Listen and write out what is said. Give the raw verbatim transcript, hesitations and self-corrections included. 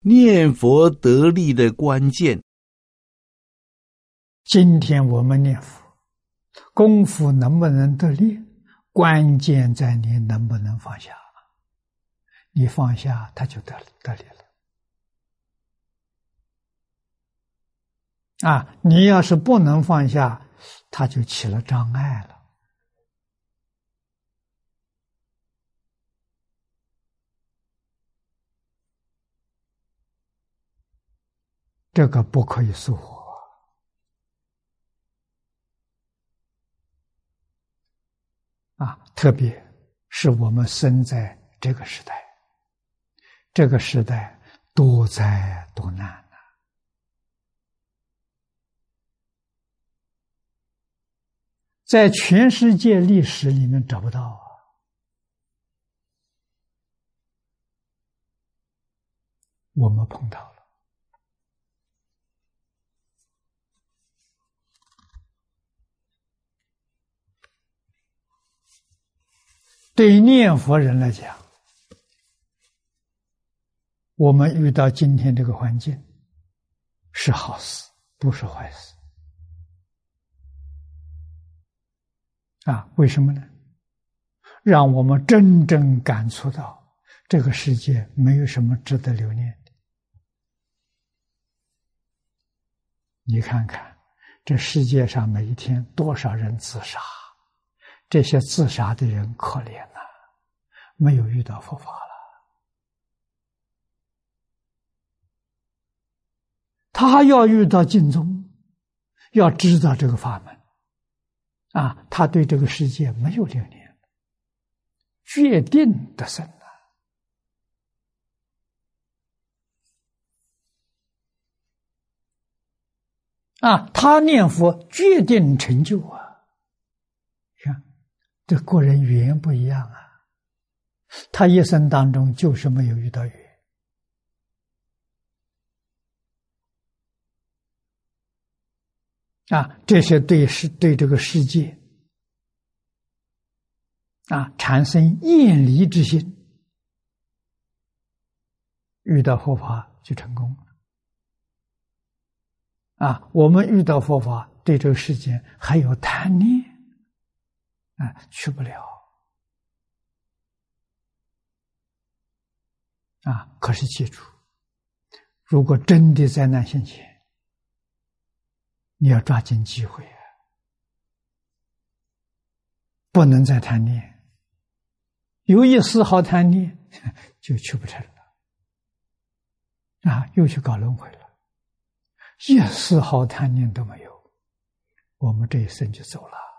念佛得力的关键。 今天我们念佛，功夫能不能得力，关键在你能不能放下。你放下，他就得得力了。啊，你要是不能放下，他就起了障碍了。这个不可以疏忽啊！特别是我们生在这个时代，这个时代多灾多难啊！在全世界历史里面找不到啊！我们碰到了。对念佛人来讲，我们遇到今天这个环境是好事，不是坏事啊？为什么呢？让我们真正感触到这个世界没有什么值得留念的。你看看这世界上每一天多少人自杀，这些自杀的人可怜呐、啊，没有遇到佛法了。他要遇到净宗，要知道这个法门啊，他对这个世界没有留念，决定得生了啊，他念佛决定成就啊！看，这个人缘不一样啊，他一生当中就是没有遇到缘。啊，这些对世对这个世界啊产生厌离之心，遇到佛法就成功了。啊，我们遇到佛法，对这个世界还有贪念，啊，去不了。啊，可是记住，如果真的灾难现前，你要抓紧机会啊，不能再贪念，有一丝毫贪念就去不成了，啊，又去搞轮回了。一丝毫贪念都没有，我们这一生就走了。